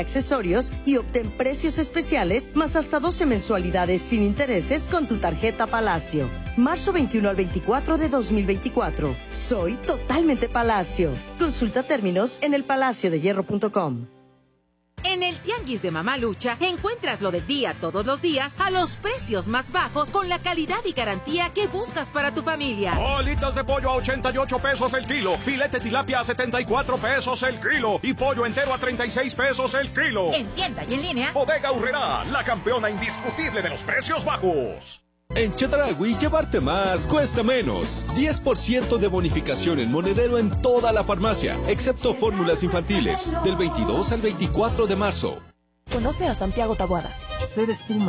accesorios y obtén precios especiales más hasta 12 mensualidades sin intereses con tu tarjeta Palacio. Marzo 21 al 24 de 2024. Soy totalmente Palacio. Consulta términos en elpalaciodehierro.com. En el Tianguis de Mamalucha encuentras lo del día todos los días a los precios más bajos con la calidad y garantía que buscas para tu familia. Bolitas de pollo a 88 pesos el kilo, filete tilapia a 74 pesos el kilo y pollo entero a 36 pesos el kilo. En tienda y en línea. Bodega Aurrerá, la campeona indiscutible de los precios bajos. En Chedraui, llevarte más cuesta menos. 10% de bonificación en monedero en toda la farmacia, excepto fórmulas infantiles, del 22 al 24 de marzo. Conoce a Santiago Taboada. Ser espuma.